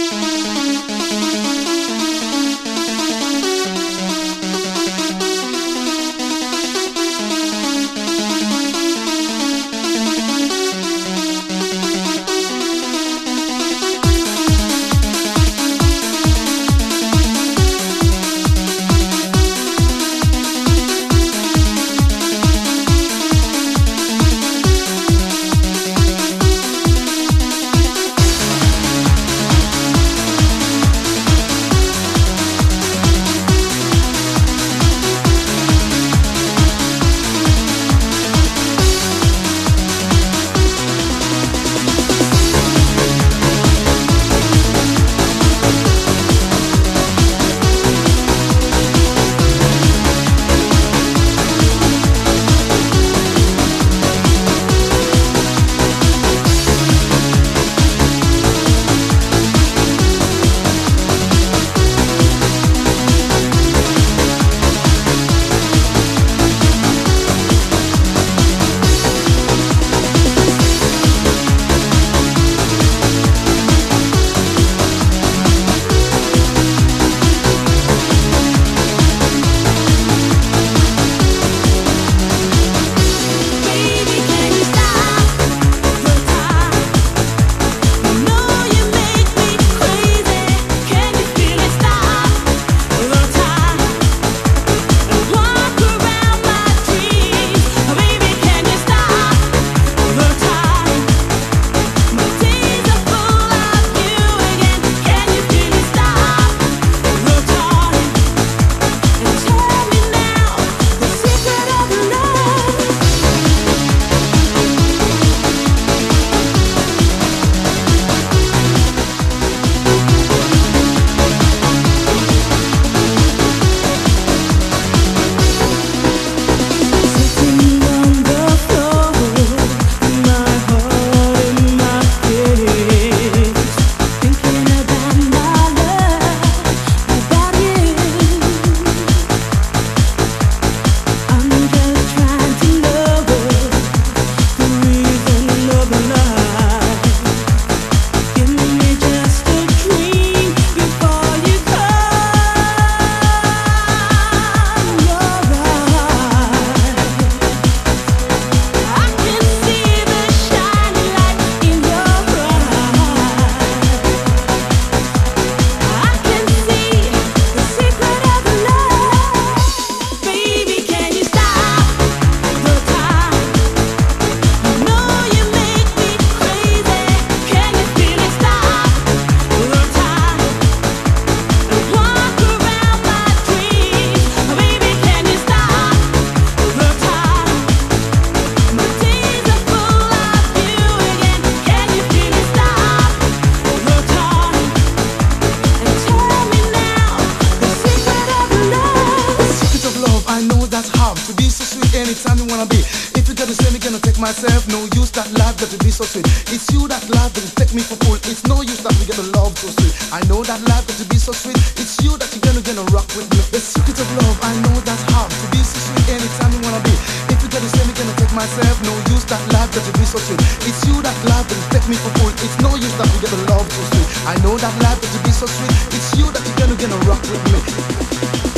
anytime you wanna be. If you gotta say me, gonna take myself. No use that life that will be so sweet. It's you that life that will take me for fool. It's no use that we get to love so sweet. I know that life that will be so sweet. It's you that you're gonna rock with me. The secret of love, I know that's how to be so sweet anytime you wanna be. If you gotta say me, gonna take myself. No use that life that will be so sweet. It's you that life that will take me for fool. It's no use that we get to love so sweet. I know that life that will be so sweet. It's you that you're gonna rock with me.